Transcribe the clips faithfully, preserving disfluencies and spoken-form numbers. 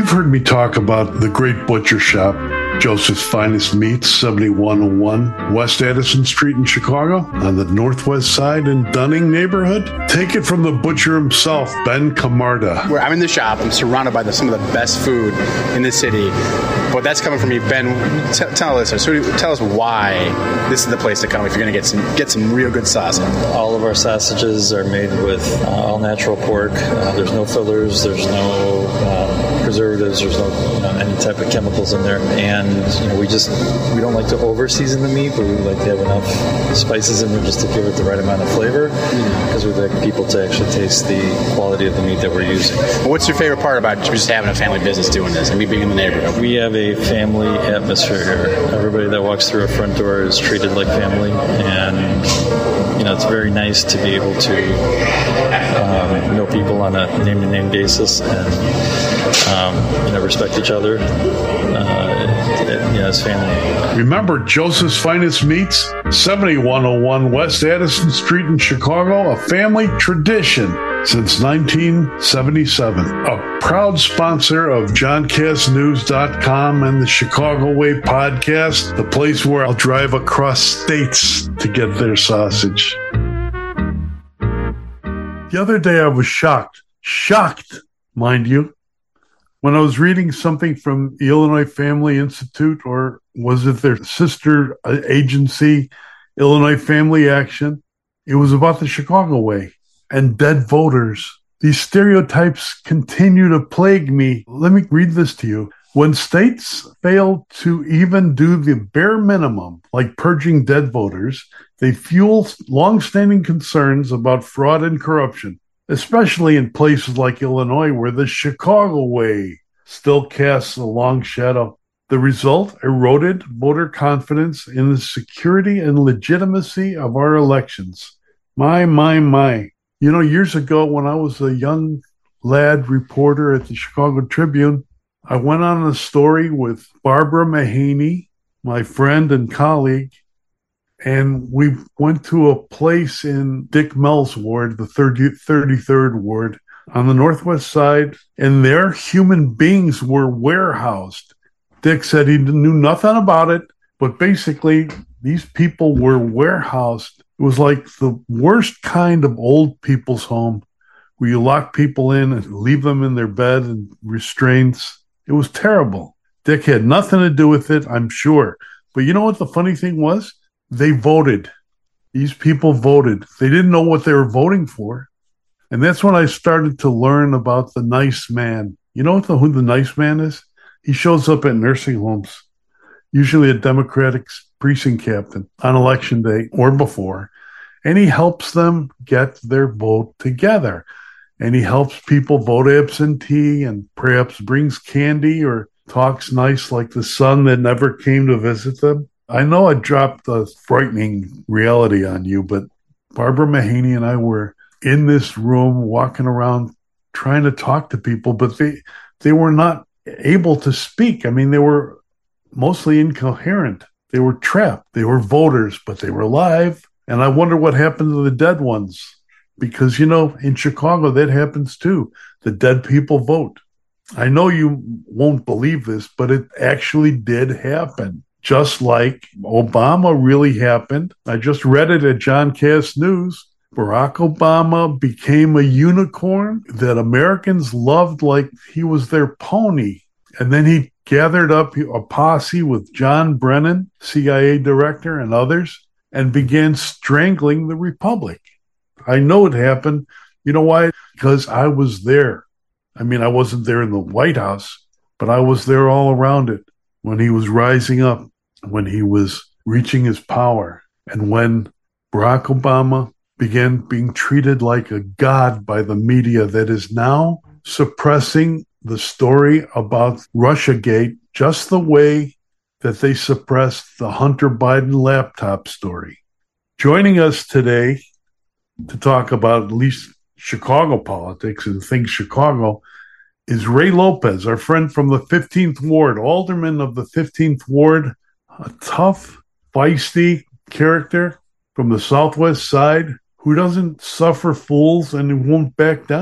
You've heard me talk about the great butcher shop, Joseph's Finest Meats, seventy-one oh one West Addison Street in Chicago, on the northwest side in Dunning neighborhood. Take it from the butcher himself, Ben Camarda. Where I'm in the shop, I'm surrounded by the, some of the best food in the city. But that's coming from me, Ben. T- tell us, so tell us why this is the place to come if you're going to get some get some real good sausage. All of our sausages are made with uh, all natural pork. Uh, there's no fillers. There's no um, preservatives. There's no you know, any type of chemicals in there. And you know, we just we don't like to over season the meat, but we like to have enough spices in there just to give it the right amount of flavor, because mm. we'd like people to actually taste the quality of the meat that we're using. What's your favorite part about just having a family business doing this and me being in the neighborhood? We have a family atmosphere here. Everybody that walks through our front door is treated like family, and you know it's very nice to be able to um, know people on a name-to-name basis and um, you know respect each other. Uh, Yeah, it's family. Remember Joseph's Finest Meats, seventy-one oh one West Addison Street in Chicago, a family tradition since nineteen seventy-seven. A proud sponsor of John Cass News dot com and the Chicago Way podcast, the place where I'll drive across states to get their sausage. The other day I was shocked, shocked, mind you, when I was reading something from the Illinois Family Institute, or was it their sister agency, Illinois Family Action? It was about the Chicago Way and dead voters. These stereotypes continue to plague me. Let me read this to you. When states fail to even do the bare minimum, like purging dead voters, they fuel longstanding concerns about fraud and corruption, especially in places like Illinois, where the Chicago Way still casts a long shadow. The result, eroded voter confidence in the security and legitimacy of our elections. My, my, my. You know, years ago when I was a young lad reporter at the Chicago Tribune, I went on a story with Barbara Mahaney, my friend and colleague, and we went to a place in Dick Mell's ward, the thirty-third ward, on the northwest side, and there human beings were warehoused. Dick said he knew nothing about it, but basically these people were warehoused. It was like the worst kind of old people's home, where you lock people in and leave them in their bed and restraints. It was terrible. Dick had nothing to do with it, I'm sure. But you know what the funny thing was? They voted. These people voted. They didn't know what they were voting for. And that's when I started to learn about the nice man. You know what the, who the nice man is? He shows up at nursing homes, usually a Democratic precinct captain on election day or before, and he helps them get their vote together. And he helps people vote absentee and perhaps brings candy or talks nice like the son that never came to visit them. I know I dropped a frightening reality on you, but Barbara Mahaney and I were in this room walking around trying to talk to people, but they they were not able to speak. I mean, they were mostly incoherent. They were trapped. They were voters, but they were alive. And I wonder what happened to the dead ones. Because, you know, in Chicago, that happens too. The dead people vote. I know you won't believe this, but it actually did happen. Just like Obama really happened. I just read it at John Cass News. Barack Obama became a unicorn that Americans loved like he was their pony. And then he gathered up a posse with John Brennan, C I A director, and others, and began strangling the republic. I know it happened. You know why? Because I was there. I mean, I wasn't there in the White House, but I was there all around it when he was rising up, when he was reaching his power, and when Barack Obama began being treated like a god by the media that is now suppressing the story about Russiagate just the way that they suppressed the Hunter Biden laptop story. Joining us today to talk about at least Chicago politics and things Chicago is Ray Lopez, our friend from the fifteenth Ward, alderman of the fifteenth Ward, a tough, feisty character from the southwest side who doesn't suffer fools and who won't back down.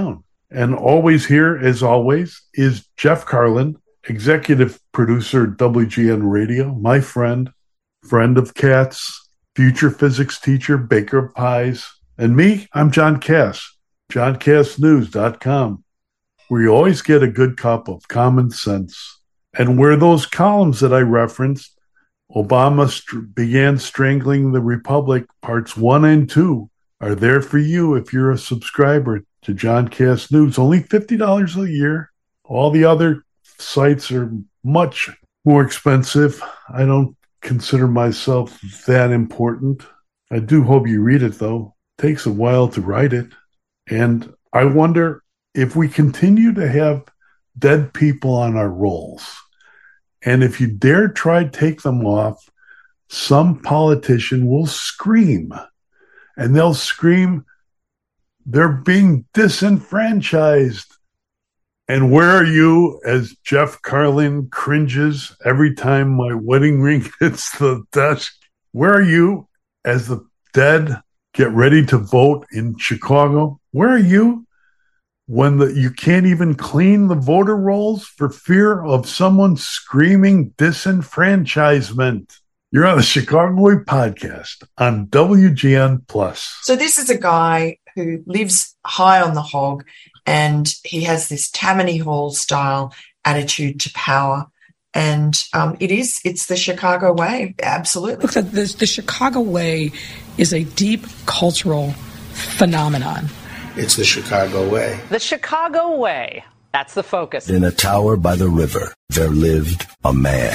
And always here, as always, is Jeff Carlin, executive producer at W G N Radio, my friend, friend of cats, future physics teacher, baker of pies. And me, I'm John Cass, john cass news dot com, where you always get a good cup of common sense. And where those columns that I referenced, Obama st- began strangling the Republic, parts one and two, are there for you if you're a subscriber to John Cass News. Only fifty dollars a year. All the other sites are much more expensive. I don't consider myself that important. I do hope you read it, though. It takes a while to write it. And I wonder if we continue to have dead people on our rolls, and if you dare try to take them off, some politician will scream. And they'll scream, they're being disenfranchised. And where are you as Jeff Carlin cringes every time my wedding ring hits the desk? Where are you as the dead get ready to vote in Chicago? Where are you when the, you can't even clean the voter rolls for fear of someone screaming disenfranchisement? You're on the Chicago Way podcast on W G N Plus. So this is a guy who lives high on the hog, and he has this Tammany Hall style attitude to power. And um, it is, it's the Chicago way. Absolutely. Look, the, the, the Chicago way is a deep cultural phenomenon. It's the Chicago way. The Chicago way. That's the focus. In a tower by the river, there lived a man.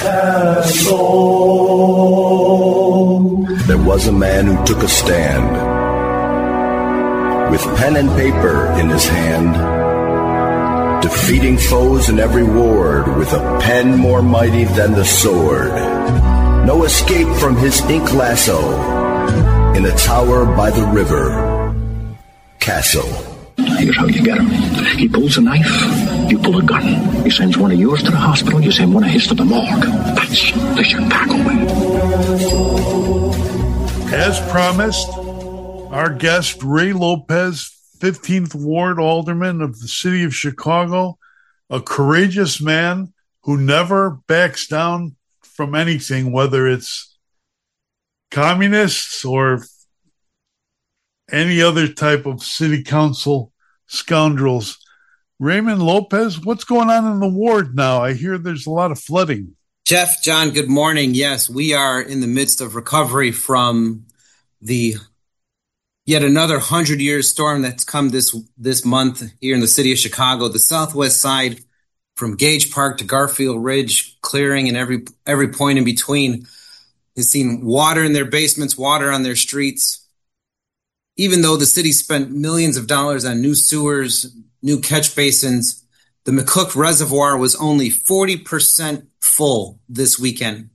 There was a man who took a stand. With pen and paper in his hand, defeating foes in every ward with a pen more mighty than the sword. No escape from his ink lasso. In a tower by the river, Castle. Here's how you get him. He pulls a knife, you pull a gun. He sends one of yours to the hospital, you send one of his to the morgue. That's the Chicago way. As promised, our guest, Ray Lopez, fifteenth Ward Alderman of the city of Chicago, a courageous man who never backs down from anything, whether it's communists or any other type of city council scoundrels. Raymond Lopez, what's going on in the ward now? I hear there's a lot of flooding. Jeff, John, good morning. Yes, we are in the midst of recovery from the yet another hundred-year storm that's come this this month here in the city of Chicago. The southwest side, from Gage Park to Garfield Ridge, clearing and every every point in between, has seen water in their basements, water on their streets. Even though the city spent millions of dollars on new sewers, new catch basins, the McCook Reservoir was only forty percent full this weekend.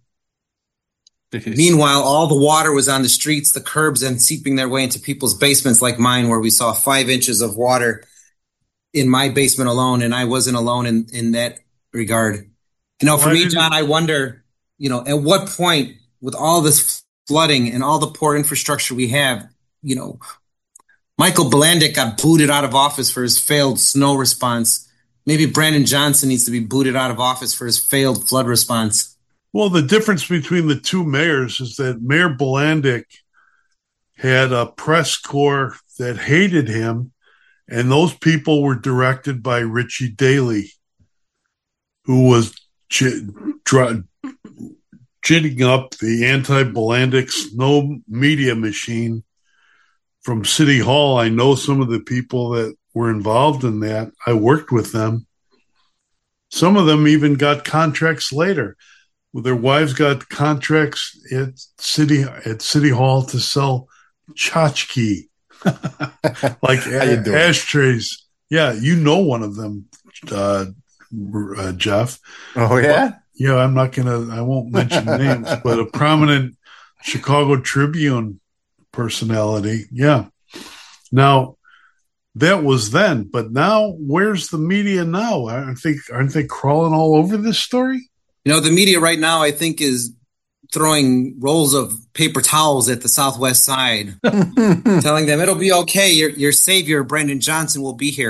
Meanwhile, all the water was on the streets, the curbs, and seeping their way into people's basements like mine, where we saw five inches of water in my basement alone, and I wasn't alone in, in that regard. You know, for me, John, I wonder, you know, at what point, with all this flooding and all the poor infrastructure we have, you know, Michael Blandick got booted out of office for his failed snow response. Maybe Brandon Johnson needs to be booted out of office for his failed flood response. Well, the difference between the two mayors is that Mayor Blandick had a press corps that hated him, and those people were directed by Richie Daley, who was j- dr- ginning up the anti-Blandick snow media machine from City Hall. I know some of the people that were involved in that. I worked with them. Some of them even got contracts later. Well, their wives got contracts at City at City Hall to sell tchotchke, like a- ashtrays. Yeah, you know one of them, uh, uh, Jeff. Oh, yeah? But, yeah, I'm not going to, I won't mention names, but a prominent Chicago Tribune personality. Yeah. Now, that was then, but now where's the media now? Aren't they, aren't they crawling all over this story? You know, the media right now, I think, is throwing rolls of paper towels at the southwest side, telling them it'll be okay. Your your savior, Brandon Johnson, will be here.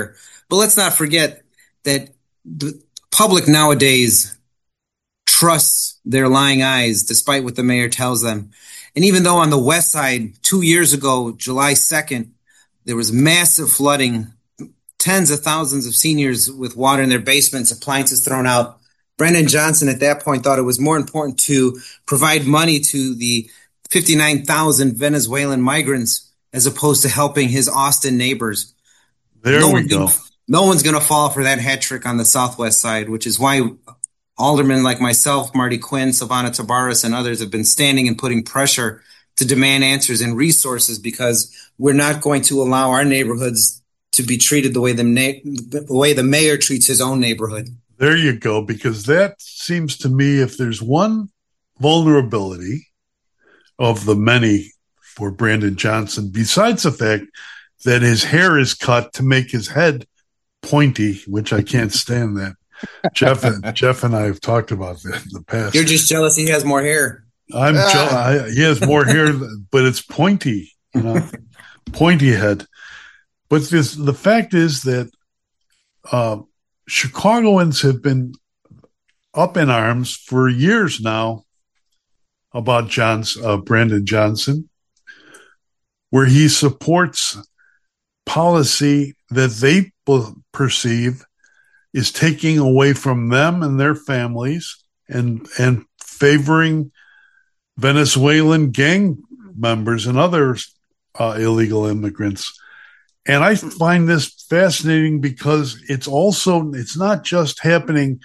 But let's not forget that the public nowadays trusts their lying eyes, despite what the mayor tells them. And even though on the west side, two years ago, July second, there was massive flooding, tens of thousands of seniors with water in their basements, appliances thrown out, Brandon Johnson at that point thought it was more important to provide money to the fifty-nine thousand Venezuelan migrants as opposed to helping his Austin neighbors. There no we go. Gonna, no one's going to fall for that hat trick on the southwest side, which is why aldermen like myself, Marty Quinn, Silvana Tabares, and others have been standing and putting pressure to demand answers and resources, because we're not going to allow our neighborhoods to be treated the way the, na- the way the mayor treats his own neighborhood. There you go, because that seems to me, if there's one vulnerability of the many for Brandon Johnson, besides the fact that his hair is cut to make his head pointy, which I can't stand that. Jeff and Jeff and I have talked about that in the past. You're just jealous he has more hair. I'm ah. jealous. I, he has more hair, but it's pointy, you know, pointy head. But this, the fact is that uh, Chicagoans have been up in arms for years now about John's, uh, Brandon Johnson, where he supports policy that they perceive is taking away from them and their families and and favoring Venezuelan gang members and other uh, illegal immigrants. And I find this fascinating because it's also, it's not just happening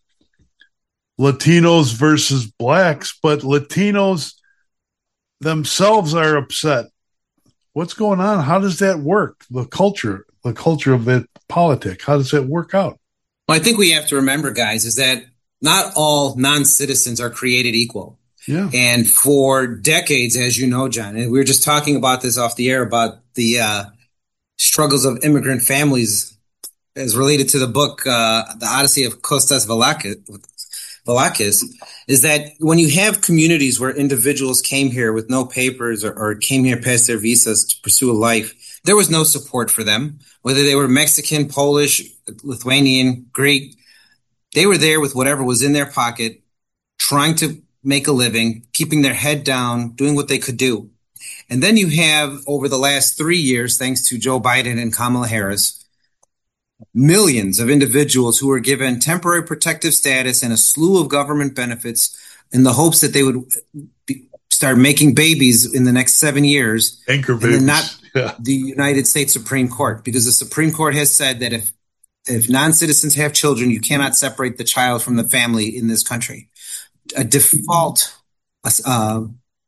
Latinos versus blacks, but Latinos themselves are upset. What's going on? How does that work? The culture, the culture of that politic, how does that work out? Well, I think we have to remember, guys, is that not all non-citizens are created equal. Yeah. And for decades, as you know, John, and we were just talking about this off the air about the uh, struggles of immigrant families as related to the book, uh, The Odyssey of Kostas Valakis, is that when you have communities where individuals came here with no papers or, or came here past their visas to pursue a life, there was no support for them, whether they were Mexican, Polish, Lithuanian, Greek. They were there with whatever was in their pocket, trying to make a living, keeping their head down, doing what they could do. And then you have, over the last three years, thanks to Joe Biden and Kamala Harris, millions of individuals who were given temporary protective status and a slew of government benefits in the hopes that they would be, start making babies in the next seven years. Anchor and babies. then not yeah. the United States Supreme Court, because the Supreme Court has said that if if non-citizens have children, you cannot separate the child from the family in this country. A default uh,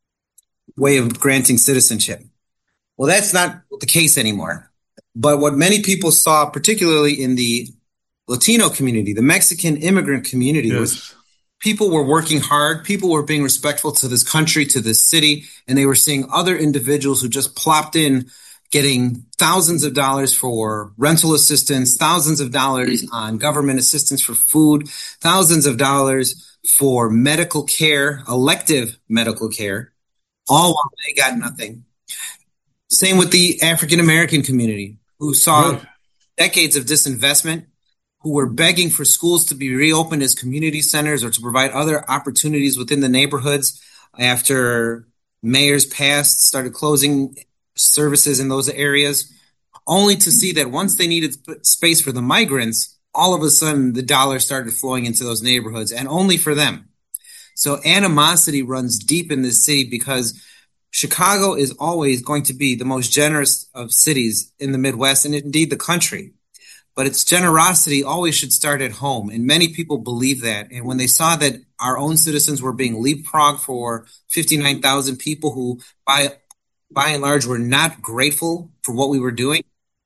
way of granting citizenship. Well, that's not the case anymore. But what many people saw, particularly in the Latino community, the Mexican immigrant community, yes. was people were working hard. People were being respectful to this country, to this city, and they were seeing other individuals who just plopped in, getting thousands of dollars for rental assistance, thousands of dollars on government assistance for food, thousands of dollars for medical care, elective medical care, all while they got nothing. Same with the African-American community, who saw right. decades of disinvestment, who were begging for schools to be reopened as community centers or to provide other opportunities within the neighborhoods after mayors passed, started closing services in those areas, only to see that once they needed space for the migrants, all of a sudden the dollars started flowing into those neighborhoods, and only for them. So animosity runs deep in this city because Chicago is always going to be the most generous of cities in the Midwest and indeed the country. But its generosity always should start at home. And many people believe that. And when they saw that our own citizens were being leapfrogged for fifty-nine thousand people who by, by and large were not grateful for what we were doing,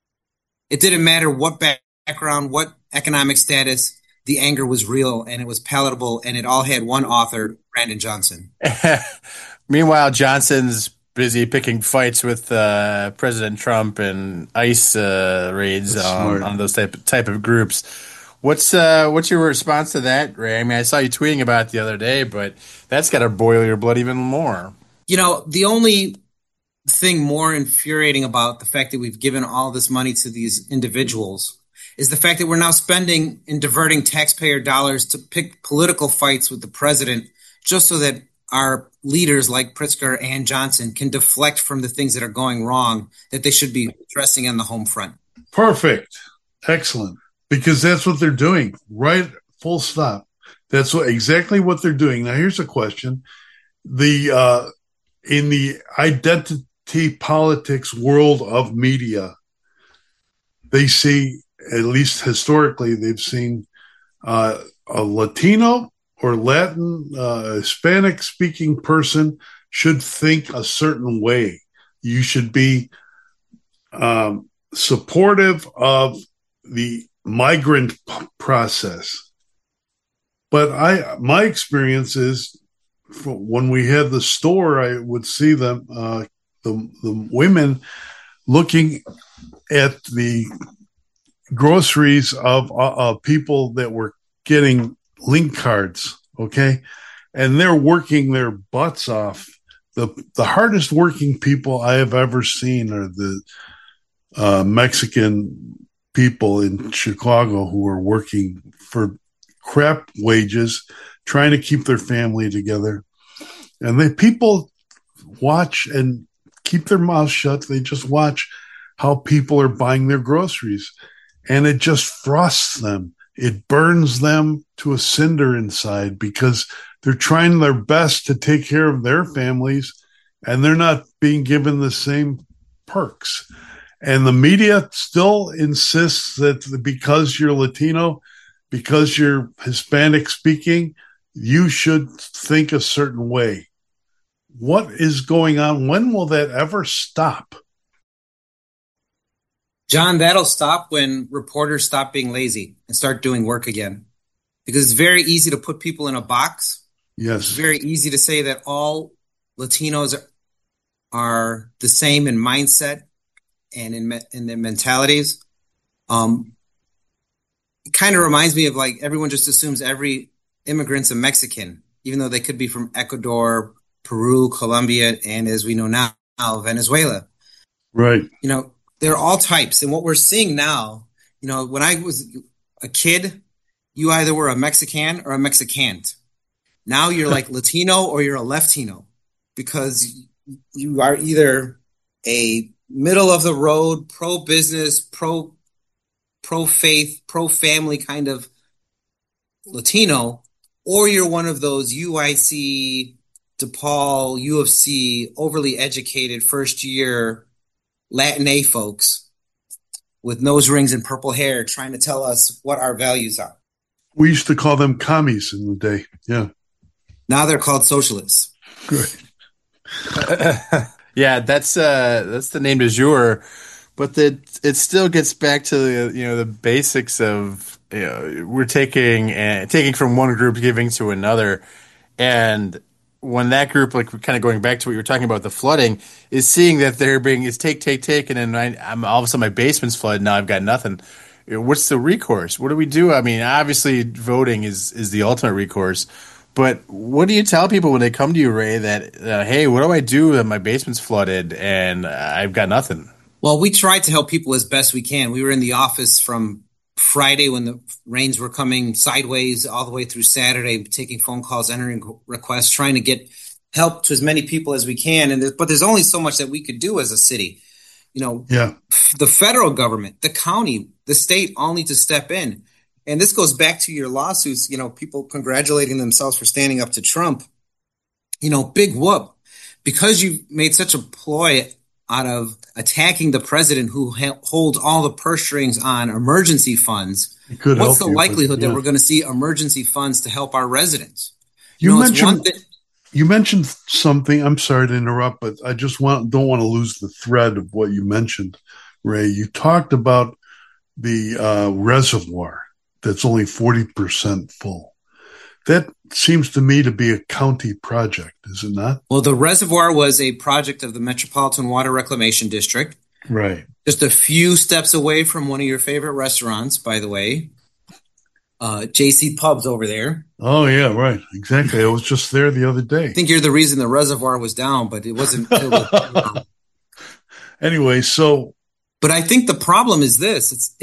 it didn't matter what background, what economic status, the anger was real and it was palatable, and it all had one author, Brandon Johnson. Meanwhile, Johnson's busy picking fights with uh, President Trump and ICE uh, raids on, on those type type of groups. What's uh, what's your response to that, Ray? I mean, I saw you tweeting about it the other day, but that's got to boil your blood even more. You know, the only thing more infuriating about the fact that we've given all this money to these individuals is the fact that we're now spending and diverting taxpayer dollars to pick political fights with the president just so that our leaders like Pritzker and Johnson can deflect from the things that are going wrong that they should be addressing on the home front. Perfect. Excellent. Because that's what they're doing, right? Full stop. That's what, exactly what they're doing. Now, here's a question. The uh, in the identity politics world of media, they see, at least historically, they've seen uh, a Latino or Latin, uh, Hispanic-speaking person should think a certain way. You should be um, supportive of the migrant p- process. But I, my experience is, when we had the store, I would see them, uh, the the women looking at the groceries of uh, people that were getting link cards, okay, and they're working their butts off. the The hardest working people I have ever seen are the uh, Mexican people in Chicago who are working for crap wages, trying to keep their family together. And the people watch and keep their mouths shut. They just watch how people are buying their groceries. And it just frosts them. It burns them to a cinder inside because they're trying their best to take care of their families and they're not being given the same perks. And the media still insists that because you're Latino, because you're Hispanic speaking, you should think a certain way. What is going on? When will that ever stop? John, that'll stop when reporters stop being lazy and start doing work again. Because it's very easy to put people in a box. Yes. It's very easy to say that all Latinos are, are the same in mindset and in, me- in their mentalities. Um, it kind of reminds me of like everyone just assumes every immigrant's a Mexican, even though they could be from Ecuador, Peru, Colombia, and as we know now, Venezuela. Right. You know, they're all types. And what we're seeing now, you know, when I was a kid, you either were a Mexican or a Mexicant. Now you're like Latino or you're a Leftino because you are either a middle of the road, pro-business, pro pro-faith, pro-family kind of Latino, or you're one of those U I C, DePaul, U of C, overly educated first-year Latin folks with nose rings and purple hair trying to tell us what our values are. We used to call them commies in the day. Yeah. Now they're called socialists. Good. Yeah, that's uh, that's the name du jour. But the, it still gets back to the, you know, the basics of, you know, we're taking uh, taking from one group, giving to another. And when that group, like kind of going back to what you were talking about, the flooding, is seeing that they're being is take, take, take, and then I, I'm all of a sudden my basement's flooded. Now I've got nothing. What's the recourse? What do we do? I mean, obviously voting is, is the ultimate recourse. But what do you tell people when they come to you, Ray, that, uh, hey, what do I do that my basement's flooded and I've got nothing? Well, we tried to help people as best we can. We were in the office from Friday when the rains were coming sideways all the way through Saturday, taking phone calls, entering requests, trying to get help to as many people as we can. And there, but there's only so much that we could do as a city. You know, yeah. The federal government, the county, the state all need to step in. And this goes back to your lawsuits, you know, people congratulating themselves for standing up to Trump. You know, big whoop. Because you made such a ploy out of attacking the president who ha- holds all the purse strings on emergency funds, what's the you, likelihood but, yeah. that we're going to see emergency funds to help our residents? You, you know, mentioned th- you mentioned something. I'm sorry to interrupt, but I just want don't want to lose the thread of what you mentioned, Ray. You talked about the uh, reservoir that's only forty percent full. That seems to me to be a county project, is it not? Well, the reservoir was a project of the Metropolitan Water Reclamation District. Right. Just a few steps away from one of your favorite restaurants, by the way. Uh, J C Pub's over there. Oh, yeah, right. Exactly. I was just there the other day. I think you're the reason the reservoir was down, but it wasn't. It was, anyway, so. But I think the problem is this. It's, it's,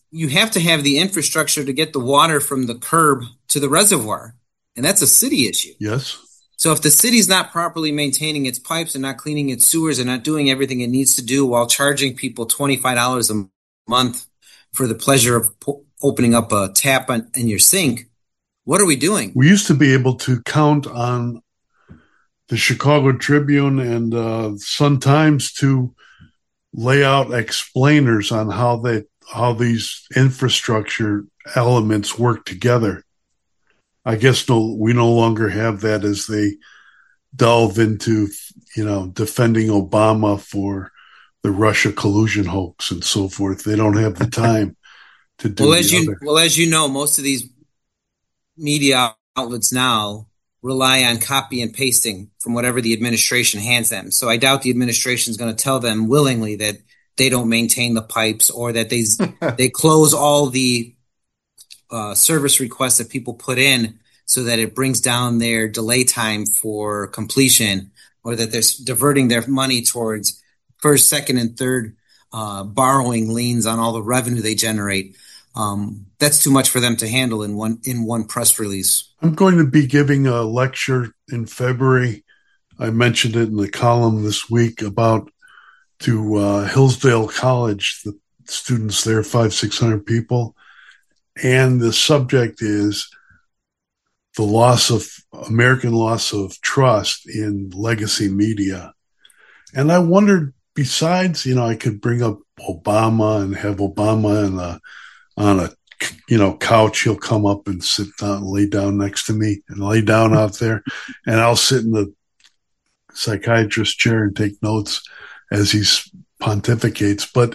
you have to have the infrastructure to get the water from the curb to the reservoir. And that's a city issue. Yes. So if the city's not properly maintaining its pipes and not cleaning its sewers and not doing everything it needs to do while charging people twenty-five dollars a month for the pleasure of po- opening up a tap on, in your sink, what are we doing? We used to be able to count on the Chicago Tribune and uh, Sun-Times to lay out explainers on how they how these infrastructure elements work together. I guess no, we no longer have that as they delve into, you know, defending Obama for the Russia collusion hoax and so forth. They don't have the time to do well, the as you other. Well, as you know, most of these media outlets now rely on copy and pasting from whatever the administration hands them. So I doubt the administration is going to tell them willingly that they don't maintain the pipes or that they they close all the uh, service requests that people put in so that it brings down their delay time for completion, or that they're diverting their money towards first, second, and third uh, borrowing liens on all the revenue they generate. Um, that's too much for them to handle in one in one press release. I'm going to be giving a lecture in February. I mentioned it in the column this week about to uh, Hillsdale College, the students there, five, six hundred people. And the subject is the loss of American loss of trust in legacy media. And I wondered, besides, you know, I could bring up Obama and have Obama in a, on a, you know, couch. He'll come up and sit down, lay down next to me and lay down out there. And I'll sit in the psychiatrist chair and take notes as he pontificates. But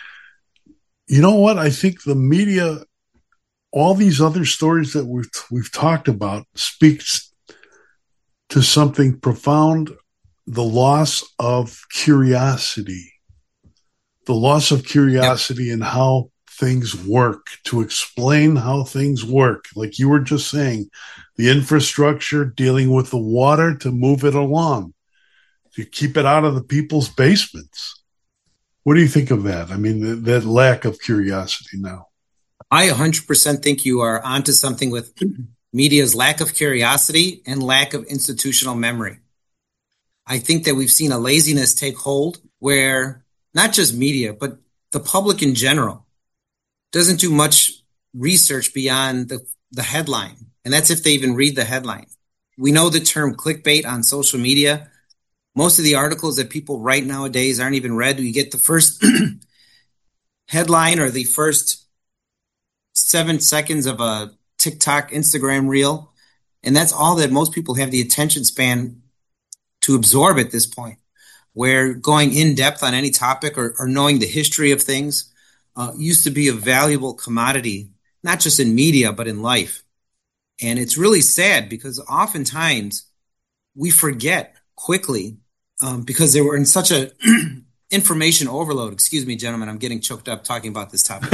you know what? I think the media, all these other stories that we've, we've talked about, speaks to something profound, the loss of curiosity, the loss of curiosity in how things work, to explain how things work. Like you were just saying, the infrastructure dealing with the water to move it along, to keep it out of the people's basements. What do you think of that? I mean, th- that lack of curiosity now. I one hundred percent think you are onto something with media's lack of curiosity and lack of institutional memory. I think that we've seen a laziness take hold where not just media, but the public in general doesn't do much research beyond the, the headline. And that's if they even read the headline. We know the term clickbait on social media. Most of the articles that people write nowadays aren't even read. You get the first headline or the first seven seconds of a TikTok, Instagram reel. And that's all that most people have the attention span to absorb at this point, where going in depth on any topic or, or knowing the history of things uh, used to be a valuable commodity, not just in media, but in life. And it's really sad because oftentimes we forget quickly um, because they were in such a information overload. Excuse me, gentlemen, I'm getting choked up talking about this topic.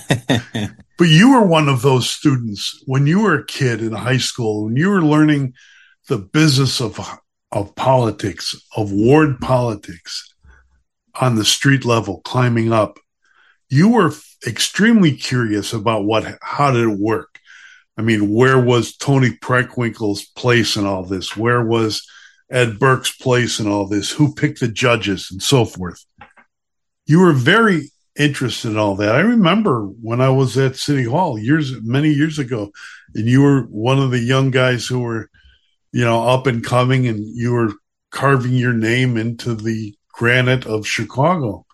But you were one of those students when you were a kid in high school, when you were learning the business of of politics, of ward politics on the street level, climbing up. You were extremely curious about what, how did it work? I mean, where was Tony Preckwinkle's place in all this? Where was Ed Burke's place in all this? Who picked the judges and so forth? You were very interested in all that. I remember when I was at City Hall years, many years ago, and you were one of the young guys who were, you know, up and coming, and you were carving your name into the granite of Chicago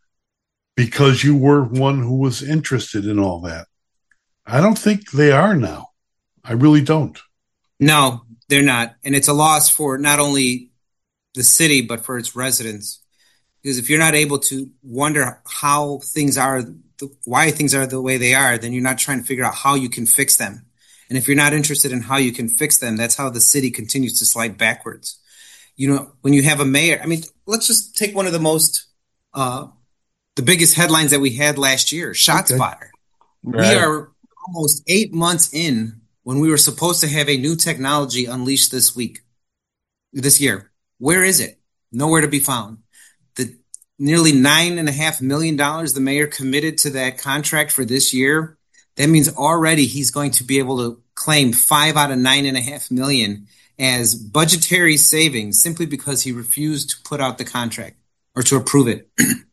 because you were one who was interested in all that. I don't think they are now. I really don't. No, they're not. And it's a loss for not only the city, but for its residents. Because if you're not able to wonder how things are, why things are the way they are, then you're not trying to figure out how you can fix them. And if you're not interested in how you can fix them, that's how the city continues to slide backwards. You know, when you have a mayor, I mean, let's just take one of the most, uh, the biggest headlines that we had last year, ShotSpotter. Okay. Right. We are almost eight months in when we were supposed to have a new technology unleashed this week, this year. Where is it? Nowhere to be found. The nearly nine and a half million dollars the mayor committed to that contract for this year. That means already he's going to be able to claim five out of nine and a half million as budgetary savings simply because he refused to put out the contract or to approve it.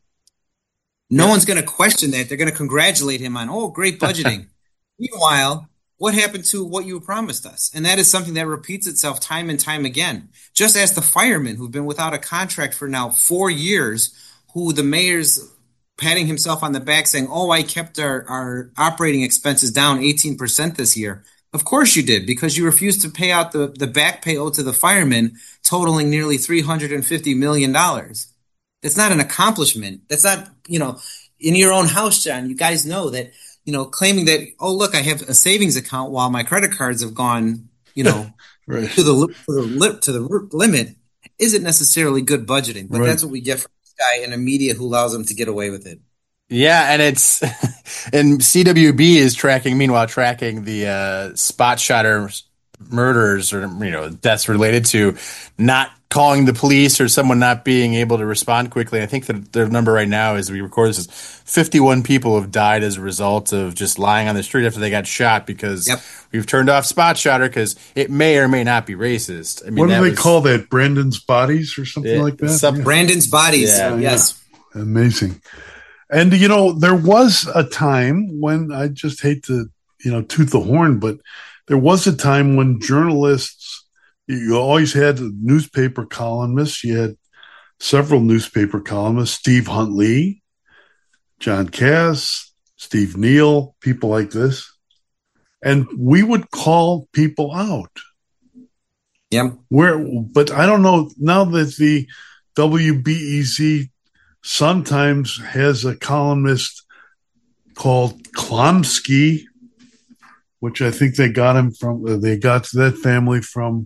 No one's going to question that. They're going to congratulate him on, oh, great budgeting. Meanwhile, what happened to what you promised us? And that is something that repeats itself time and time again. Just ask the firemen who've been without a contract for now four years, who the mayor's patting himself on the back saying, oh, I kept our, our operating expenses down eighteen percent this year. Of course you did, because you refused to pay out the, the back pay owed to the firemen, totaling nearly three hundred fifty million dollars. That's not an accomplishment. That's not, you know, in your own house, John, you guys know that, you know, claiming that, oh, look, I have a savings account while my credit cards have gone, you know, right. to the to the, li- to the limit isn't necessarily good budgeting. But right. that's what we get from this guy in a media who allows him to get away with it. Yeah, and it's and C W B is tracking, meanwhile, tracking the uh, spot shotter murders or, you know, deaths related to not calling the police or someone not being able to respond quickly. I think that their number right now, as we record this, is fifty-one people have died as a result of just lying on the street after they got shot because yep. we've turned off spot shotter because it may or may not be racist. I mean, what do they was, call that? Brandon's Bodies or something yeah, like that? Sub- yeah. Brandon's Bodies, yeah, yes. Yeah. Amazing. And, you know, there was a time when, I just hate to, you know, toot the horn, but there was a time when journalists, you always had newspaper columnists. You had several newspaper columnists, Steve Huntley, John Cass, Steve Neal, people like this. And we would call people out. Yeah. Where, but I don't know, now that the W B E Z sometimes has a columnist called Klomsky, which I think they got him from, uh, they got that family from,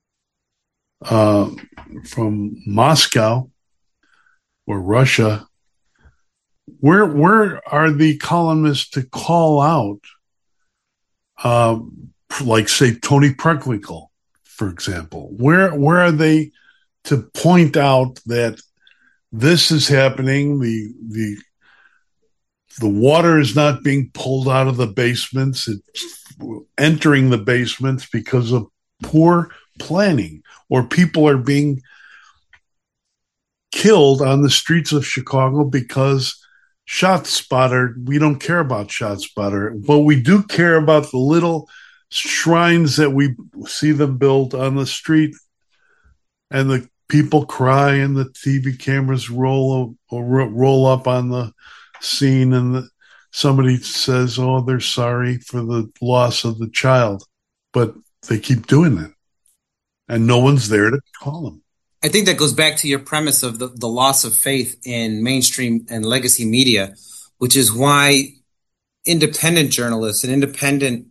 uh, from Moscow or Russia. Where, where are the columnists to call out, uh, like say Tony Preckwinkle, for example? Where, where are they to point out that this is happening? The, the, the water is not being pulled out of the basements. It's entering the basements because of poor planning, or people are being killed on the streets of Chicago because ShotSpotter, we don't care about ShotSpotter, but we do care about the little shrines that we see them build on the street, and the people cry and the T V cameras roll or roll up on the scene, and the, somebody says, oh, they're sorry for the loss of the child, but they keep doing it and no one's there to call them. I think that goes back to your premise of the, the loss of faith in mainstream and legacy media, which is why independent journalists and independent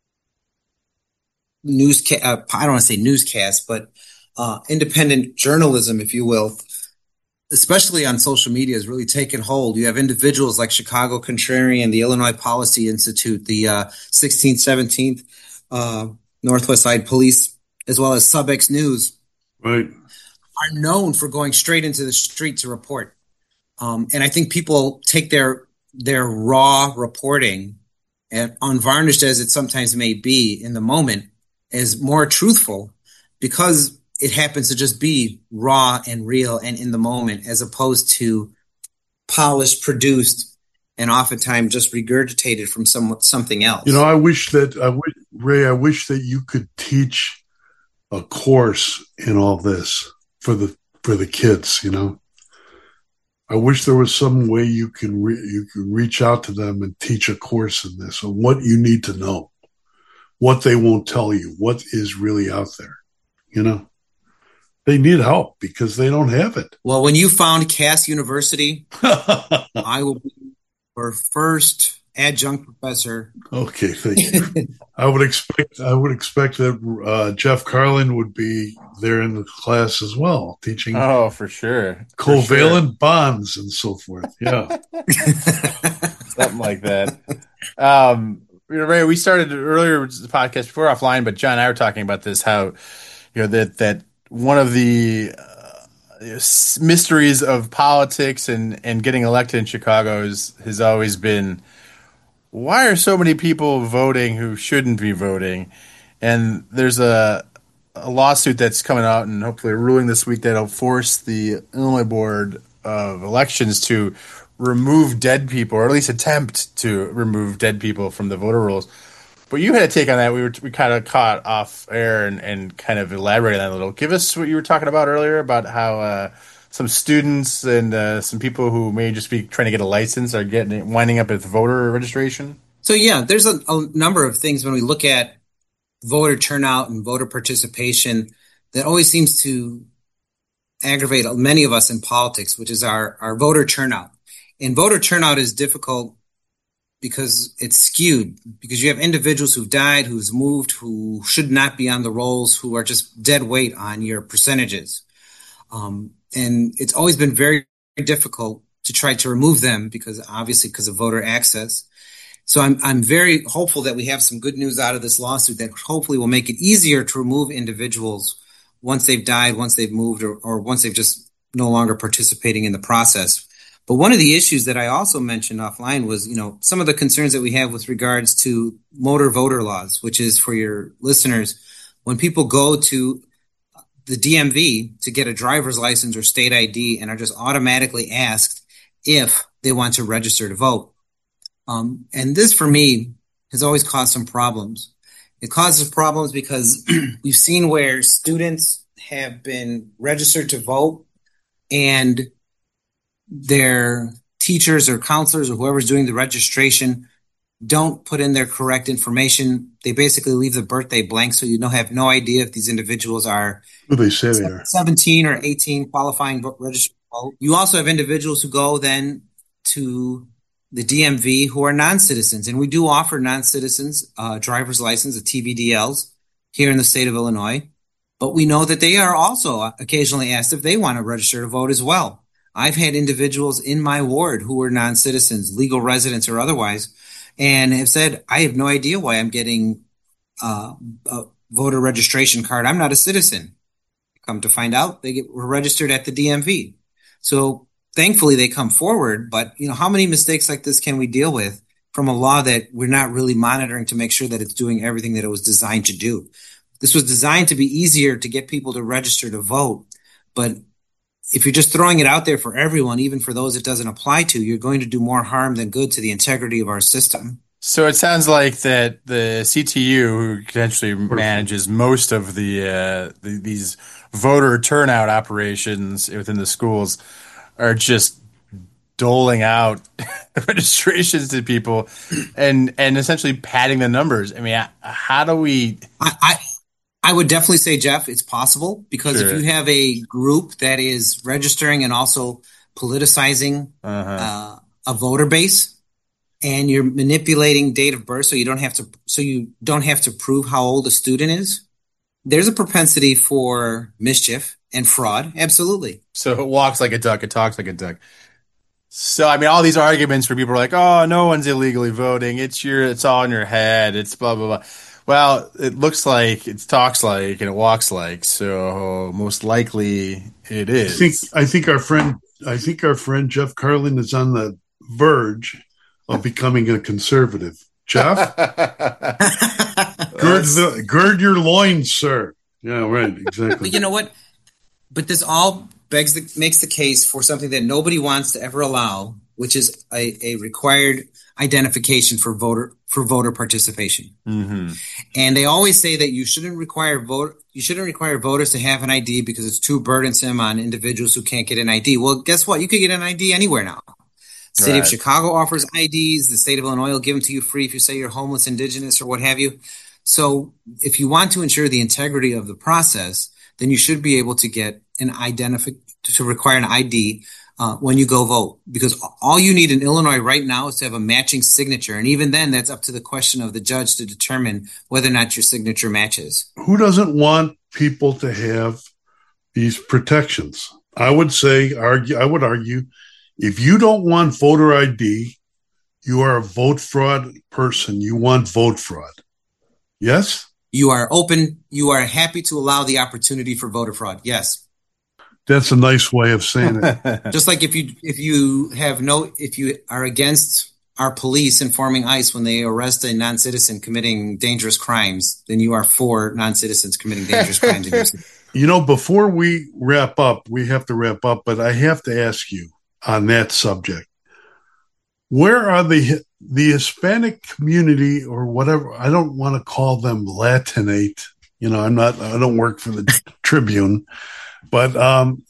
newscast, uh, I don't want to say newscasts, but uh, independent journalism, if you will, especially on social media, has really taken hold. You have individuals like Chicago Contrarian, the Illinois Policy Institute, the uh, sixteenth, seventeenth uh, Northwest Side Police, as well as Subex News, right, are known for going straight into the street to report. Um, and I think people take their their raw reporting, and unvarnished as it sometimes may be in the moment, as more truthful because it happens to just be raw and real and in the moment, as opposed to polished, produced, and oftentimes just regurgitated from some, something else. You know, I wish that, I wish, Ray, I wish that you could teach a course in all this for the for the kids, you know. I wish there was some way you can re- you can reach out to them and teach a course in this on what you need to know, what they won't tell you, what is really out there, you know. They need help because they don't have it. Well, when you found Cass University, I will be your first adjunct professor. Okay, thank you. I would expect I would expect that uh, Jeff Carlin would be there in the class as well, teaching. Oh, for sure, covalent for sure. bonds and so forth. Yeah, something like that. Um, Ray, we started earlier the podcast before offline, but John and I were talking about this. How you know that that. One of the uh, mysteries of politics and, and getting elected in Chicago is, has always been, why are so many people voting who shouldn't be voting? And there's a, a lawsuit that's coming out and hopefully a ruling this week that'll force the Illinois Board of Elections to remove dead people, or at least attempt to remove dead people from the voter rolls. But you had a take on that. We were we kind of caught off air and, and kind of elaborated on that a little. Give us what you were talking about earlier about how uh, some students and uh, some people who may just be trying to get a license are getting winding up with voter registration. So yeah, there's a, a number of things when we look at voter turnout and voter participation that always seems to aggravate many of us in politics, which is our, our voter turnout. And voter turnout is difficult because it's skewed, because you have individuals who've died, who's moved, who should not be on the rolls, who are just dead weight on your percentages. Um, and it's always been very difficult to try to remove them because obviously because of voter access. So I'm, I'm very hopeful that we have some good news out of this lawsuit that hopefully will make it easier to remove individuals once they've died, once they've moved, or, or once they've just no longer participating in the process. But one of the issues that I also mentioned offline was, you know, some of the concerns that we have with regards to motor voter laws, which is for your listeners, when people go to the D M V to get a driver's license or state I D and are just automatically asked if they want to register to vote. Um, and this, for me, has always caused some problems. It causes problems because we've seen where students have been registered to vote and their teachers or counselors or whoever's doing the registration don't put in their correct information. They basically leave the birthday blank, so you don't have no idea if these individuals are who they say they are, seventeen or eighteen, qualifying registered to vote. You also have individuals who go then to the D M V who are non-citizens, and we do offer non-citizens uh, driver's license, the T V D Ls, here in the state of Illinois. But we know that they are also occasionally asked if they want to register to vote as well. I've had individuals in my ward who were non-citizens, legal residents or otherwise, and have said, I have no idea why I'm getting uh, a voter registration card. I'm not a citizen. Come to find out, they get, were registered at the D M V. So thankfully they come forward, but you know, how many mistakes like this can we deal with from a law that we're not really monitoring to make sure that it's doing everything that it was designed to do? This was designed to be easier to get people to register to vote, but if you're just throwing it out there for everyone, even for those it doesn't apply to, you're going to do more harm than good to the integrity of our system. So it sounds like that the C T U, who potentially manages most of the, uh, the these voter turnout operations within the schools, are just doling out registrations to people and and essentially padding the numbers. I mean, how do we? I. I I would definitely say, Jeff, it's possible because sure. if you have a group that is registering and also politicizing uh-huh. uh, a voter base, and you're manipulating date of birth, so you don't have to, so you don't have to prove how old a student is, there's a propensity for mischief and fraud. Absolutely. So it walks like a duck, it talks like a duck. So I mean, all these arguments where people are like, "Oh, no one's illegally voting. It's your, it's all in your head. It's blah blah blah." Well, it looks like, it talks like, and it walks like, so most likely it is. I think I think our friend I think our friend Jeff Carlin is on the verge of becoming a conservative. Jeff, gird the, gird your loins, sir. Yeah, right, exactly. But you know what? But this all begs the, makes the case for something that nobody wants to ever allow, which is a, a required identification for voter for voter participation. Mm-hmm. And they always say that you shouldn't require vote you shouldn't require voters to have an I D because it's too burdensome on individuals who can't get an I D. Well, guess what? You can get an I D anywhere now. The city right. of Chicago offers I Ds. The state of Illinois will give them to you free if you say you're homeless, indigenous, or what have you. So if you want to ensure the integrity of the process, then you should be able to get an identification to require an I D Uh, when you go vote, because all you need in Illinois right now is to have a matching signature. And even then, that's up to the question of the judge to determine whether or not your signature matches. Who doesn't want people to have these protections? I would say, argue, I would argue, if you don't want voter I D, you are a vote fraud person. You want vote fraud. Yes? You are open. You are happy to allow the opportunity for voter fraud. Yes. That's a nice way of saying it. Just like if you if you have no if you are against our police informing ICE when they arrest a non-citizen committing dangerous crimes, then you are for non-citizens committing dangerous crimes in your city. You know, before we wrap up, we have to wrap up, but I have to ask you on that subject. Where are the the Hispanic community or whatever? I don't want to call them Latinate. You know, I'm not, I don't work for the Tribune, but um,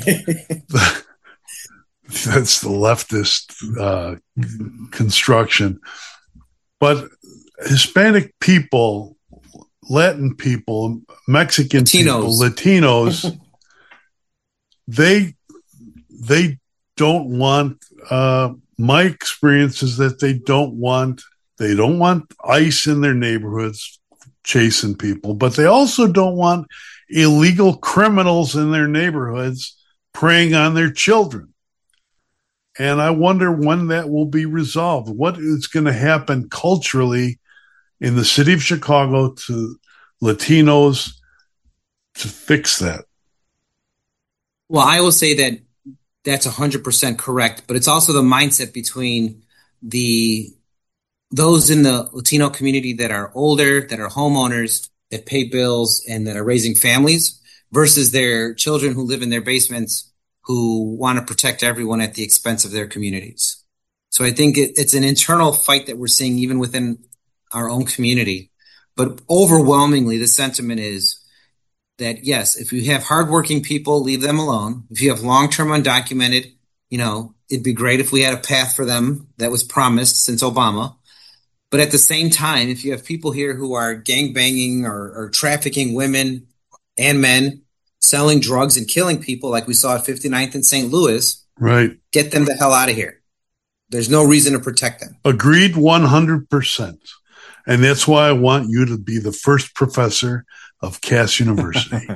that's the leftist uh, construction. But Hispanic people, Latin people, Mexican Latinos. people, Latinos, they they don't want. Uh, my experience is that they don't want they don't want ICE in their neighborhoods chasing people, but they also don't want illegal criminals in their neighborhoods preying on their children. And I wonder when that will be resolved. What is going to happen culturally in the city of Chicago to Latinos to fix that? Well, I will say that that's one hundred percent correct, but it's also the mindset between the those in the Latino community that are older, that are homeowners, that pay bills, and that are raising families versus their children who live in their basements who want to protect everyone at the expense of their communities. So I think it, it's an internal fight that we're seeing even within our own community. But overwhelmingly, the sentiment is that, yes, if you have hardworking people, leave them alone. If you have long-term undocumented, you know, it'd be great if we had a path for them that was promised since Obama. But at the same time, if you have people here who are gangbanging or, or trafficking women and men, selling drugs and killing people like we saw at fifty-ninth and Saint Louis, right? Get them the hell out of here. There's no reason to protect them. Agreed one hundred percent. And that's why I want you to be the first professor of Cass University.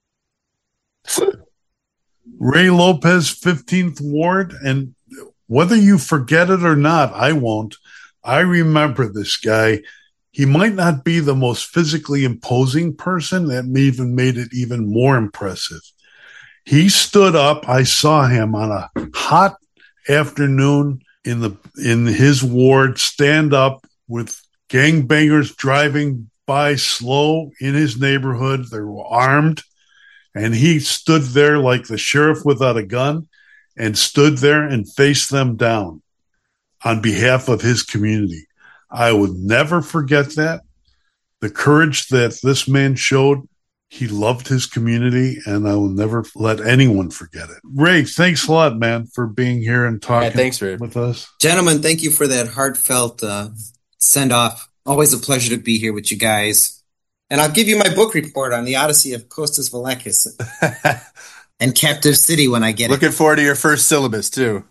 Ray Lopez, fifteenth Ward, and whether you forget it or not, I won't. I remember this guy. He might not be the most physically imposing person. That even made it even more impressive. He stood up. I saw him on a hot afternoon in the in his ward stand up with gangbangers driving by slow in his neighborhood. They were armed, and he stood there like the sheriff without a gun and stood there and faced them down on behalf of his community. I would never forget that. The courage that this man showed. He loved his community, and I will never let anyone forget it. Ray, thanks a lot, man, for being here and talking yeah, thanks, Ray. with us. Gentlemen, thank you for that heartfelt uh, send-off. Always a pleasure to be here with you guys. And I'll give you my book report on the Odyssey of Kostas Valakis and Captive City when I get Looking it. Looking forward to your first syllabus, too.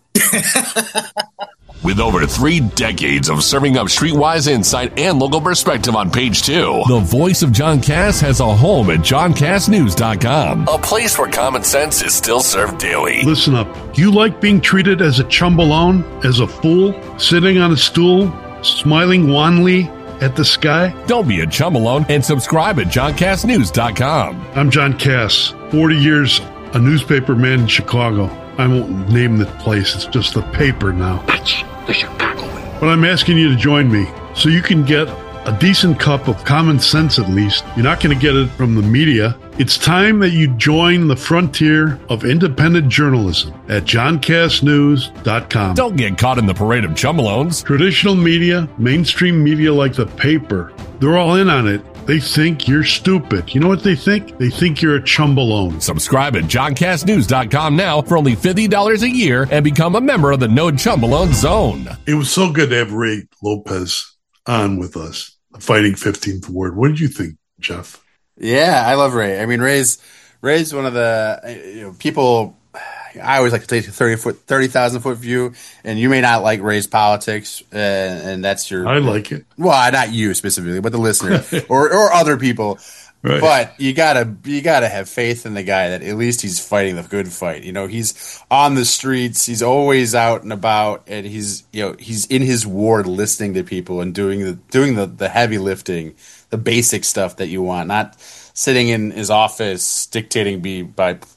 With over three decades of serving up streetwise insight and local perspective on Page Two, the voice of John Cass has a home at john cass news dot com, a place where common sense is still served daily. Listen up. Do you like being treated as a chumbalone, as a fool, sitting on a stool, smiling wanly at the sky? Don't be a chumbalone and subscribe at john cass news dot com. I'm John Cass, forty years a newspaper man in Chicago. I won't name the place. It's just the paper now. That's the Chicago way. But I'm asking you to join me so you can get a decent cup of common sense at least. You're not going to get it from the media. It's time that you join the frontier of independent journalism at john cass news dot com. Don't get caught in the parade of chumbalones. Traditional media, mainstream media like the paper, they're all in on it. They think you're stupid. You know what they think? They think you're a chumbalone. Subscribe at john cass news dot com now for only fifty dollars a year and become a member of the No Chumbalone Zone. It was so good to have Ray Lopez on with us, the Fighting fifteenth Ward. What did you think, Jeff? Yeah, I love Ray. I mean, Ray's Ray's one of the you know people. I always like to take a thirty foot, thirty thousand foot view, and you may not like Ray's politics, uh, and that's your. I like it. Well, not you specifically, but the listener or or other people. Right. But you gotta you gotta have faith in the guy that at least he's fighting the good fight. You know, he's on the streets, he's always out and about, and he's you know he's in his ward listening to people and doing the doing the, the heavy lifting, the basic stuff that you want, not sitting in his office dictating be by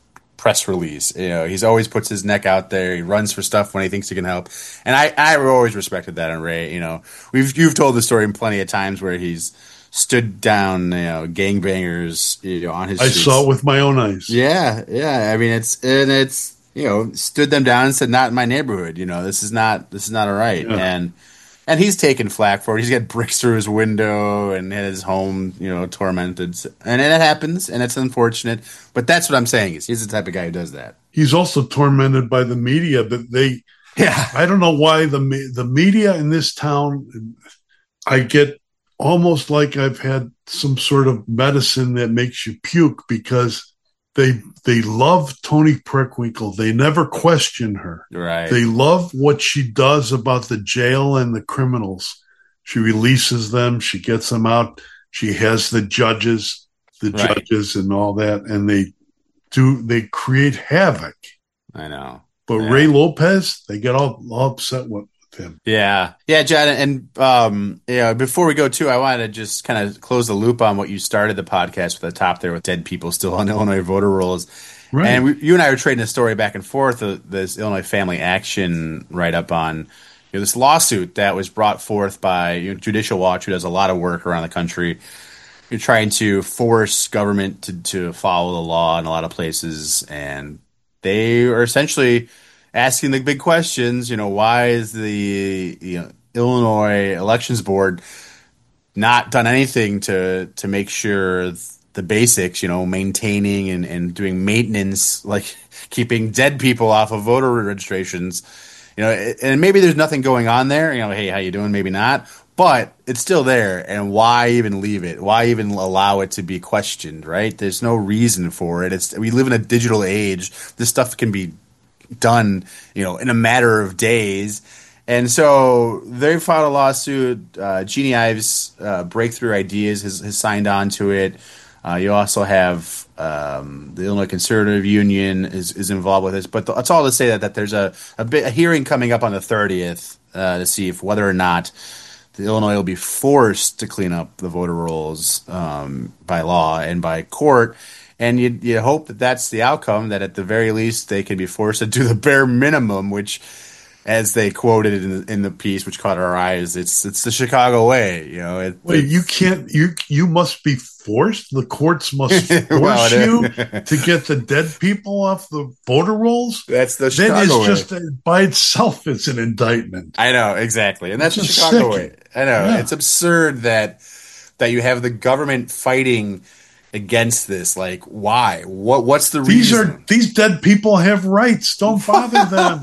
press release. You know, he's always puts his neck out there. He runs for stuff when he thinks he can help, and I I always respected that in Ray. You know, we've you've told the story plenty of times where he's stood down, you know, gangbangers, you know, on his I streets. saw it with my own eyes. Yeah, yeah. I mean, it's and it's you know, stood them down and said, "Not in my neighborhood. You know, this is not this is not all right." Yeah. And and he's taken flack for it. He's got bricks through his window and had his home, you know, tormented. And it happens, and it's unfortunate. But that's what I'm saying is he's the type of guy who does that. He's also tormented by the media, but they. Yeah, I don't know why the the media in this town. I get almost like I've had some sort of medicine that makes you puke because they they love Toni Preckwinkle. They never question her. Right. They love what she does about the jail and the criminals. She releases them. She gets them out. She has the judges, the Right. judges, and all that, and they do. They create havoc. I know. But Yeah. Ray Lopez, they get all, all upset with him. Yeah, yeah, John, and um, you know, before we go too, I wanted to just kind of close the loop on what you started the podcast with the top there with dead people still on Illinois voter rolls. Right. And we, you and I were trading a story back and forth of this Illinois Family Action write up on you know, this lawsuit that was brought forth by you know, Judicial Watch, who does a lot of work around the country. You're trying to force government to, to follow the law in a lot of places, and they are essentially asking the big questions. You know, why is the you know, Illinois Elections Board not done anything to to make sure the basics, you know, maintaining and, and doing maintenance, like keeping dead people off of voter registrations, you know, and maybe there's nothing going on there. You know, hey, how you doing? Maybe not. But it's still there, and why even leave it? Why even allow it to be questioned, right? There's no reason for it. It's we live in a digital age. This stuff can be done, you know, in a matter of days. And so they filed a lawsuit. Uh, Jeannie Ives, uh, Breakthrough Ideas, has, has signed on to it. Uh, you also have um, the Illinois Conservative Union is, is involved with this. But th- it's all to say that, that there's a, a, bit, a hearing coming up on the thirtieth uh, to see if whether or not the Illinois will be forced to clean up the voter rolls um, by law and by court. And you you hope that that's the outcome, that at the very least they can be forced to do the bare minimum, which, as they quoted in the, in the piece, which caught our eyes, it's it's the Chicago way. You know, it, Wait, you can't. You you must be forced. The courts must force Well, it you is. to get the dead people off the voter rolls. That's the That Chicago way. is just a, by itself. It's an indictment. I know, exactly, and that's the It's just Chicago sick. way. I know, Yeah. it's absurd that that you have the government fighting against this. Like, why? What? What's the These reason? are these dead people have rights. Don't bother them.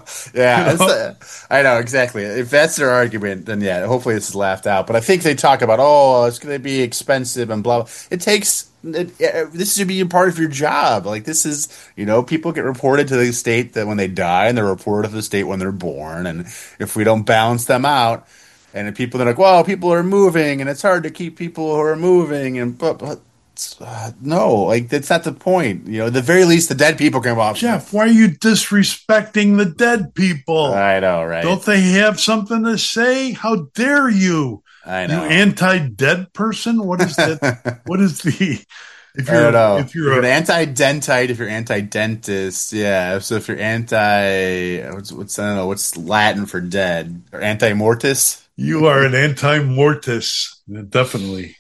Yeah, You know? it's, uh, I know exactly. If that's their argument, then yeah, hopefully this is laughed out. But I think they talk about, oh, it's going to be expensive and blah, blah. It takes it, uh, this should be a part of your job. Like this is, you know, people get reported to the state that when they die, and they're reported to the state when they're born. And if we don't balance them out, and if people are like, well, people are moving, and it's hard to keep people who are moving, and but. but Uh, no, like that's not the point. You know, at the very least, the dead people come off. Jeff, why are you disrespecting the dead people? I know, right? Don't they have something to say? How dare you? I know. You anti-dead person? What is that? What is the? If I you're don't know. if you're, If you're a, an anti-dentite, if you're anti-dentist, yeah. So if you're anti, what's, what's I don't know, what's Latin for dead or anti-mortis? you are an anti-mortis, definitely.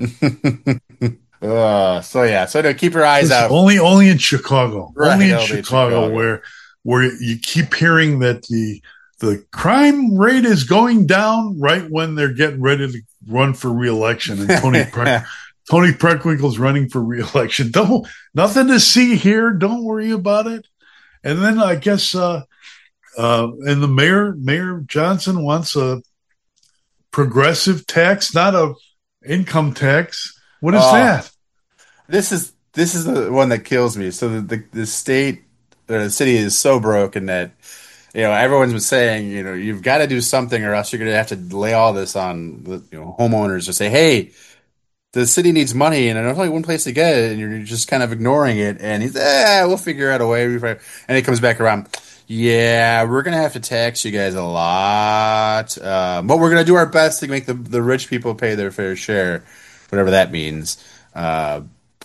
Uh, so yeah, so to keep your eyes Listen, out. Only, only in Chicago. Right, only in only in Chicago, Chicago. where where you keep hearing that the the crime rate is going down right when they're getting ready to run for reelection, and Tony Preck, Tony Preckwinkle's running for reelection. Don't nothing to see here. Don't worry about it. And then I guess, uh, uh, and the mayor, Mayor Johnson wants a progressive tax, not a income tax. What is Oh. that? This is this is the one that kills me. So the the, the state or the city is so broken that you know everyone's been saying you know you've got to do something or else you're going to have to lay all this on the you know homeowners to say, hey, the city needs money and there's only one place to get it, and you're just kind of ignoring it. And he's, eh, we'll figure out a way. And he comes back around. Yeah, we're going to have to tax you guys a lot, uh, but we're going to do our best to make the the rich people pay their fair share, whatever that means. Uh,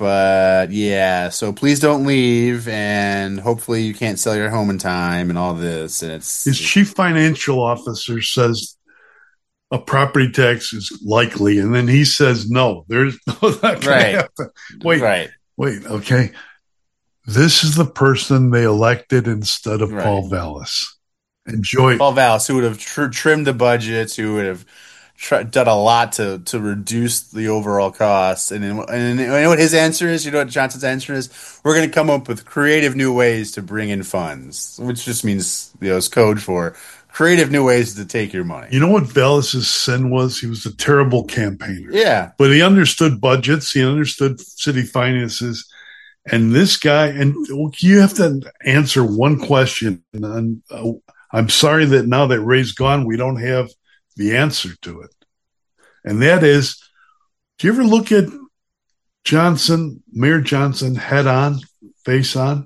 But yeah, so please don't leave, and hopefully you can't sell your home in time and all this. And it's his chief financial officer says a property tax is likely, and then he says no, there's no that right. Happen. Wait, right. wait, okay. This is the person they elected instead of right. Paul Vallas. Enjoy Paul Vallas, who would have tr- trimmed the budgets, who would have tr- done a lot to to reduce the overall costs. And, and, and you know what his answer is? You know what Johnson's answer is? We're going to come up with creative new ways to bring in funds, which just means, you know, it's code for creative new ways to take your money. You know what Vallas's sin was? He was a terrible campaigner. Yeah. But he understood budgets. He understood city finances. And this guy, and you have to answer one question. And uh, I'm sorry that now that Ray's gone, we don't have the answer to it. And that is, do you ever look at Johnson, Mayor Johnson, head on, face on?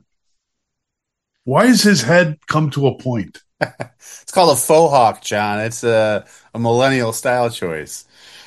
Why has his head come to a point? It's called a faux hawk, John. It's a, a millennial style choice.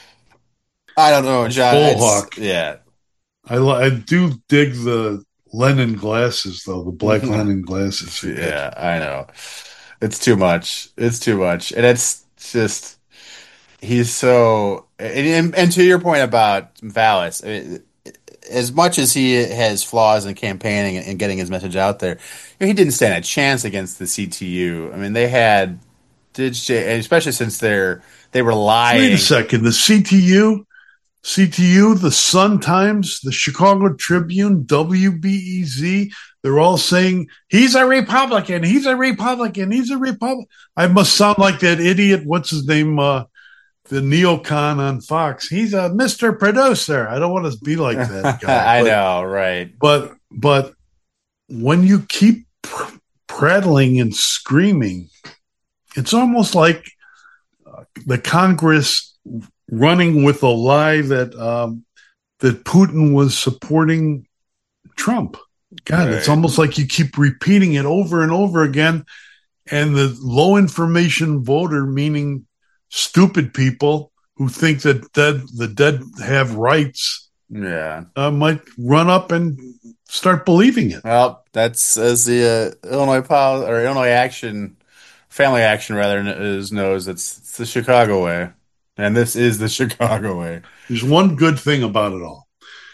I don't know, John. Faux hawk. Yeah. I, I do dig the Lennon glasses, though, the black Lennon glasses. Yeah, I know. It's too much. It's too much. And it's just, he's so, and, and to your point about Vallas, I mean, as much as he has flaws in campaigning and getting his message out there, you know, he didn't stand a chance against the C T U. I mean, they had, did especially since they're, they were lying. Wait a second. The C T U? C T U, the Sun Times, the Chicago Tribune, W B E Z, they're all saying, he's a Republican, he's a Republican, he's a Republican. I must sound like that idiot, what's his name, uh, the neocon on Fox. He's a Mister Producer. I don't want to be like that guy. I but, know, right. But, but when you keep pr- prattling and screaming, it's almost like uh, the Congress running with a lie that um, that Putin was supporting Trump. God, right. It's almost like you keep repeating it over and over again. And the low information voter, meaning stupid people who think that dead, the dead have rights, yeah, uh, might run up and start believing it. Well, that's as the uh, Illinois Pol- or Illinois Action, Family Action rather is knows. It's, it's the Chicago way. And this is the Chicago way. There's one good thing about it all.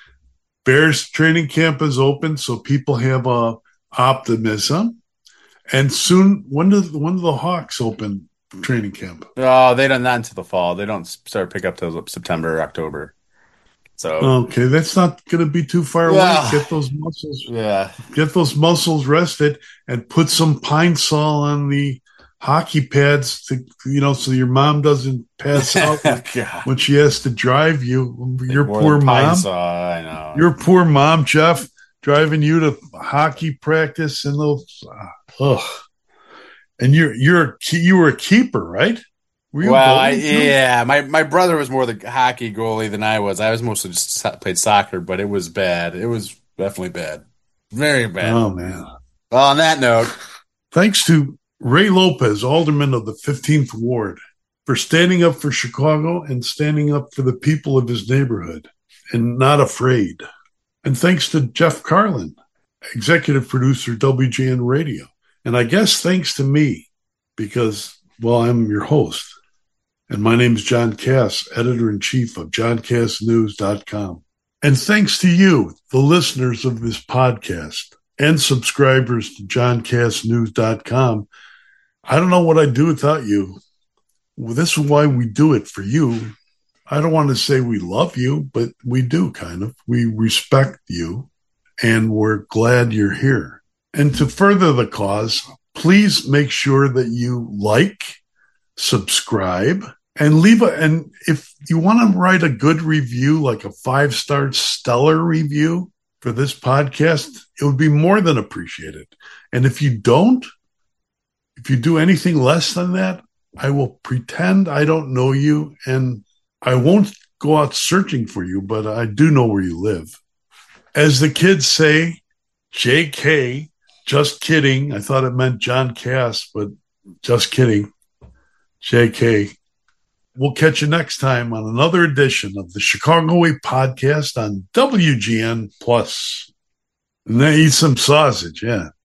Bears training camp is open, so people have uh, optimism. And soon, when do when do the Hawks open training camp? Oh, they don't, not until the fall. They don't start pick up till September or October. So okay, that's not going to be too far well, away. Get those muscles, yeah, get those muscles rested, and put some Pine Sol on the hockey pads to, you know, so your mom doesn't pass out when she has to drive you. Your More poor mom. Saw, I know. Your poor mom, Jeff, driving you to hockey practice and those. Uh, ugh. And you're you're you were a keeper, right? Were you well, I, yeah, my my brother was more the hockey goalie than I was. I was mostly just played soccer, but it was bad. It was definitely bad, very bad. Oh man. Well, on that note, thanks to Ray Lopez, alderman of the fifteenth Ward, for standing up for Chicago and standing up for the people of his neighborhood and not afraid. And thanks to Jeff Carlin, executive producer, W J N Radio. And I guess thanks to me, because, well, I'm your host. And my name is John Cass, editor-in-chief of john cass news dot com. And thanks to you, the listeners of this podcast and subscribers to john cass news dot com. I don't know what I'd do without you. Well, this is why we do it for you. I don't want to say we love you, but we do kind of. We respect you, and we're glad you're here. And to further the cause, please make sure that you like, subscribe, and leave a, and if you want to write a good review, like a five-star stellar review for this podcast, it would be more than appreciated. And if you don't, if you do anything less than that, I will pretend I don't know you, and I won't go out searching for you, but I do know where you live. As the kids say, J K, just kidding. I thought it meant John Cass, but just kidding. J K. We'll catch you next time on another edition of the Chicago Way podcast on W G N Plus. And then eat some sausage, yeah.